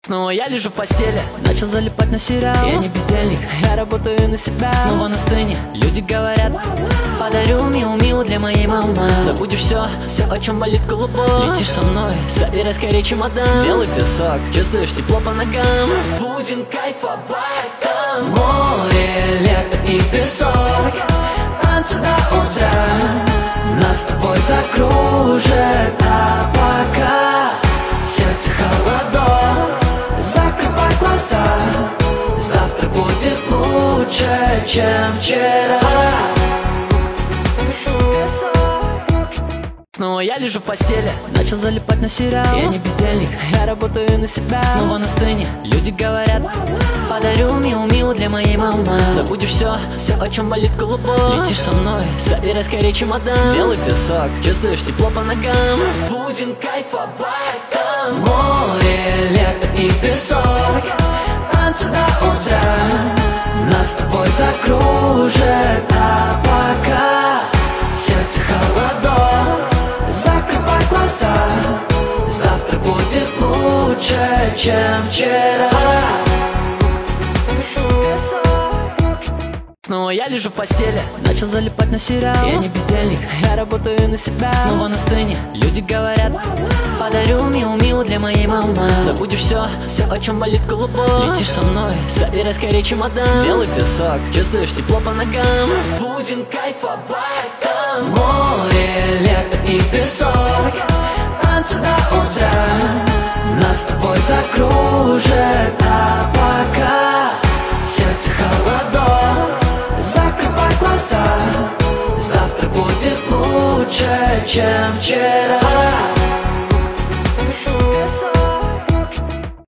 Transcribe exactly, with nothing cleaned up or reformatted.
Снова я лежу в постели, начал залипать на сериал. Я не бездельник, я работаю на себя. Снова на сцене, люди говорят: подарю миу-миу для моей мамы. Забудешь все, все, о чем болит голубой. Летишь со мной, собирай скорее чемодан. Белый песок, чувствуешь тепло по ногам. Будем кайфовать там. Море, лето и песок, танцы до утра. Нас с тобой закружит, а пока сердце холодок. Закрывай глаза, завтра будет лучше, чем вчера. Снова я лежу в постели, начал залипать на сериал. Я не бездельник, я работаю на себя. Снова на сцене, люди говорят: подарю миу-миу для моей мамы. Забудешь все, все, о чем болит голубой. Летишь со мной, собирай скорее чемодан. Белый песок, чувствуешь тепло по ногам. Будем кайфовать там. Море, лето и песок, танцы до утра. Нас с тобой закружит, а пока сердце холодок. Закрывай глаза, завтра будет лучше, чем вчера. Снова я лежу в постели, начал залипать на сериал. Я не бездельник, я работаю на себя. Снова на сцене, люди говорят: подарю миу-миу для моей мамы. Забудешь все, все, о чем болит голубой. Летишь со мной, собирай скорее чемодан. Белый песок, чувствуешь тепло по ногам. Будем кайфовать там. Море, лето и песок, танцы до утра. Нас с тобой закружит, а пока сердце холодок. Закрывай глаза, завтра будет лучше, чем вчера.